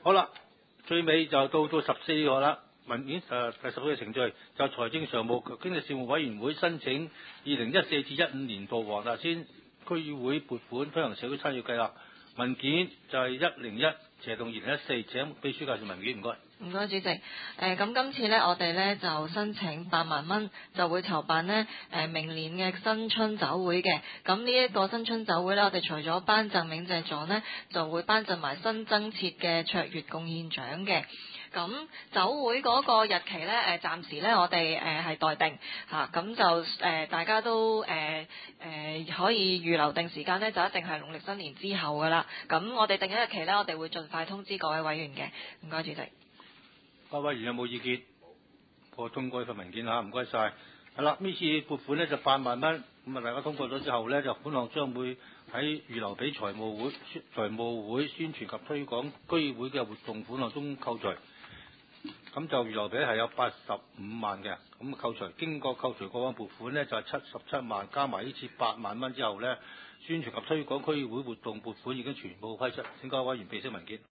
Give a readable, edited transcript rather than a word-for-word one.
好啦，最尾就到14個啦。文件第14個程序就財政常務及經濟事務委員會申請2014至15年度黃大仙區議會撥款推行社區參與計劃。文件就係101/2014，請秘書介紹文件，唔該。 唔該，主席。咁今次呢，我哋呢就申請8萬蚊，就會籌辦呢明年嘅新春酒會嘅。咁呢一個新春酒會呢，我哋除咗頒贈鳴謝狀呢，就會頒贈埋新增設嘅卓越貢獻獎嘅。咁酒會嗰個日期呢，暫時呢，我哋係待定嚇，咁就大家都可以預留定時間呢，就一定係農曆新年之後噶啦。咁我哋定咗日期呢，我哋會盡快通知各位委員嘅。唔該，主席。 各位委員有冇意見？我通過呢份文件嚇，唔該晒。係啦，呢次撥款呢就8萬蚊，咁啊大家通過咗之後呢，就款項將會喺預留俾財務會宣傳及推廣區議會嘅活動款項中扣除。咁就預留俾係有85萬嘅，咁扣除經過扣除過往撥款呢，就係77萬，加埋呢次8萬蚊之後呢，宣傳及推廣區議會活動撥款已經全部批出。請各位委員備悉文件。